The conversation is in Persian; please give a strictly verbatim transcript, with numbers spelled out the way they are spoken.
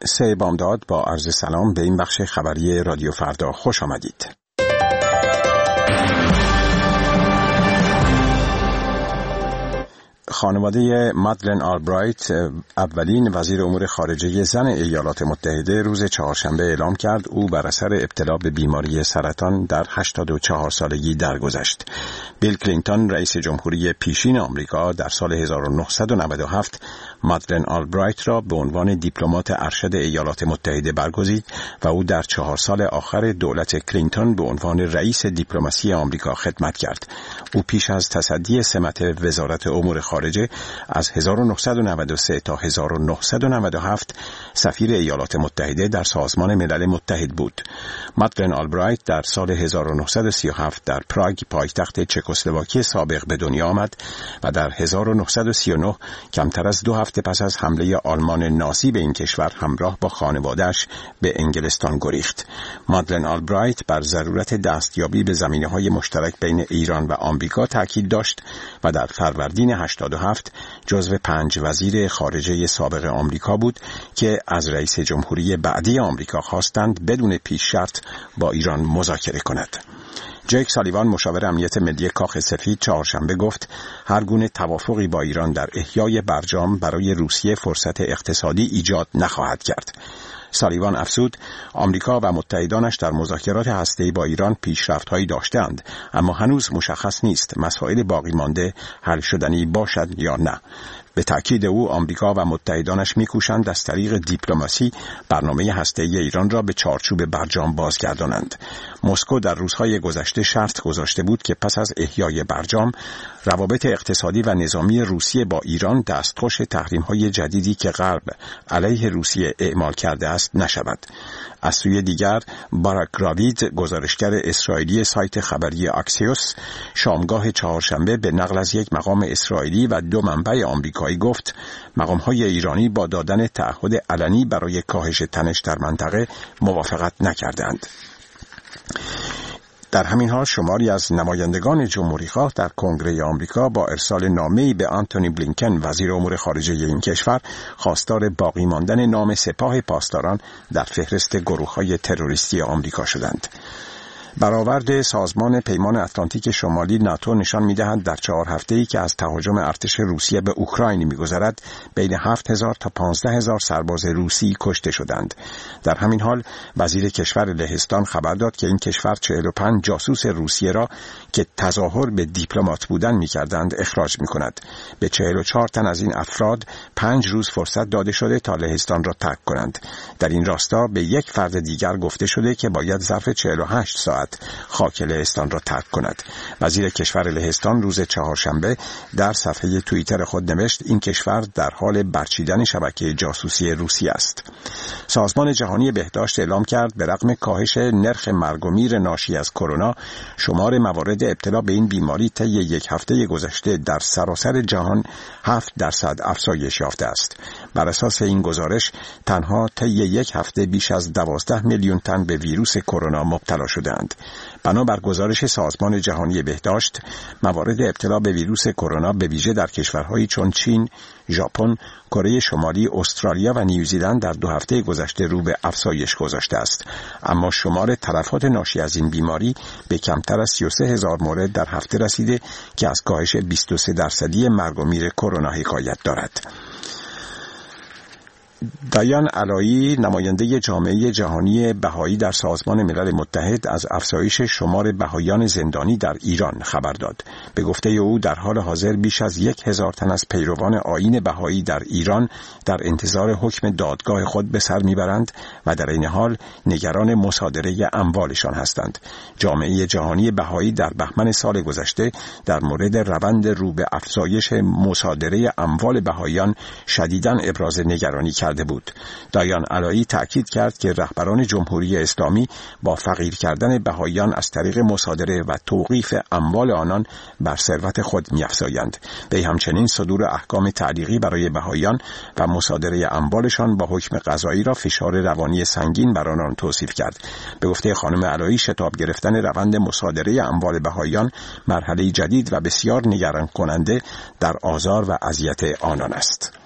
سه بامداد با عرض سلام به این بخش خبری رادیو فردا خوش آمدید. خانواده مادلن آلبرایت، اولین وزیر امور خارجه زن ایالات متحده، روز چهارشنبه اعلام کرد او بر اثر ابتلا به بیماری سرطان در هشتاد و چهار سالگی درگذشت. بیل کلینتون، رئیس جمهوری پیشین آمریکا، در سال هزار و نهصد و نود و هفت مادلن آلبرایت را به عنوان دیپلمات ارشد ایالات متحده برگزید و او در چهار سال آخر دولت کلینتون به عنوان رئیس دیپلماسی آمریکا خدمت کرد. او پیش از تصدی سمت وزارت امور خارجه از هزار و نهصد و نود و سه تا هزار و نهصد و نود و هفت سفیر ایالات متحده در سازمان ملل متحد بود. مادلن آلبرایت در سال هزار و نهصد و سی و هفت در پراگ، پایتخت چکسلواکی سابق، به دنیا آمد و در هزار و نهصد و سی و نه کمتر از دو هفته پس از حمله آلمان نازی به این کشور همراه با خانواده‌اش به انگلستان گریخت. مادلن آلبرایت بر ضرورت دستیابی به زمینه‌های مشترک بین ایران و آمریکا تاکید داشت و در فروردین هشتاد و هفت جزو پنج وزیر خارجه سابق آمریکا بود که از رئیس جمهوری بعدی آمریکا خواستند بدون پیش شرط با ایران مذاکره کند. جیک سالیوان، مشاور امنیت ملی کاخ سفید، چهارشنبه گفت هر گونه توافقی با ایران در احیای برجام برای روسیه فرصت اقتصادی ایجاد نخواهد کرد. سالیوان افزود آمریکا و متحدانش در مذاکرات هسته‌ای با ایران پیشرفت‌هایی داشتند، اما هنوز مشخص نیست مسائل باقی مانده حل شدنی باشد یا نه. به تأکید او آمریکا و متحدانش می‌کوشند از طریق دیپلماسی برنامه هسته‌ای ایران را به چارچوب برجام بازگردانند. مسکو در روزهای گذشته شرط گذاشته بود که پس از احیای برجام روابط اقتصادی و نظامی روسیه با ایران دستخوش تحریم‌های جدیدی که غرب علیه روسیه اعمال کرده است نشود. از سوی دیگر باراک راوید، گزارشگر اسرائیلی سایت خبری اکسیوس، شامگاه چهارشنبه به نقل از یک مقام اسرائیلی و دو منبع آمریکایی گفت مقام‌های ایرانی با دادن تعهد علنی برای کاهش تنش در منطقه موافقت نکردند. در همین حال شماری از نمایندگان جمهوری‌خواه در کنگره آمریکا با ارسال نامه‌ای به آنتونی بلینکن، وزیر امور خارجه این کشور، خواستار باقی ماندن نام سپاه پاسداران در فهرست گروه‌های تروریستی آمریکا شدند. برآورد سازمان پیمان اتلانتیک شمالی ناتو نشان می‌دهد در چهار هفته‌ای که از تهاجم ارتش روسیه به اوکراین می‌گذرد بین هفت هزار تا پانزده هزار سرباز روسی کشته شدند. در همین حال وزیر کشور لهستان خبر داد که این کشور چهل و پنج جاسوس روسیه را که تظاهر به دیپلمات بودن می‌کردند اخراج می‌کند. به چهل و چهار تن از این افراد پنج روز فرصت داده شده تا لهستان را ترک کنند. در این راستا به یک فرد دیگر گفته شده که باید ظرف چهل و هشت ساعت خاک لهستان را ترک کند. وزیر کشور لهستان روز چهارشنبه در صفحه توییتر خود نوشت این کشور در حال برچیدن شبکه جاسوسی روسی است. سازمان جهانی بهداشت اعلام کرد به رغم کاهش نرخ مرگ و میر ناشی از کرونا، شمار موارد ابتلا به این بیماری طی یک هفته گذشته در سراسر جهان هفت درصد افزایش یافته است. بر اساس این گزارش تنها طی یک هفته بیش از دوازده میلیون تن به ویروس کرونا مبتلا شدند. بنابر گزارش سازمان جهانی بهداشت، موارد ابتلا به ویروس کرونا به ویژه در کشورهایی چون چین، ژاپن، کره شمالی، استرالیا و نیوزیلند در دو هفته گذشته رو به افزایش گذاشته است. اما شمار تلفات ناشی از این بیماری به کمتر از سی و سه هزار مورد در هفته رسیده که از کاهش بیست و سه درصدی مرگ و میر کرونا حکایت دارد. دایان علایی، نماینده جامعه جهانی بهایی در سازمان ملل متحد، از افزایش شمار بهاییان زندانی در ایران خبر داد. به گفته او در حال حاضر بیش از یک هزار تن از پیروان آیین بهایی در ایران در انتظار حکم دادگاه خود به سر میبرند و در این حال نگران مصادره اموالشان هستند. جامعه جهانی بهایی در بهمن سال گذشته در مورد روند رو به افزایش مصادره اموال بهاییان شدیداً ابراز نگرانی کرد بود. دایان علایی تأکید کرد که رهبران جمهوری اسلامی با فقیر کردن بهاییان از طریق مصادره و توقیف اموال آنان بر ثروت خود می‌افزایند. وی همچنین صدور احکام تعلیقی برای بهاییان و مصادره اموالشان با حکم قضایی را فشار روانی سنگین بر آنان توصیف کرد. به گفته خانم علایی، شتاب گرفتن روند مصادره اموال بهاییان مرحله جدید و بسیار نگران کننده در آزار و اذیت آنان است.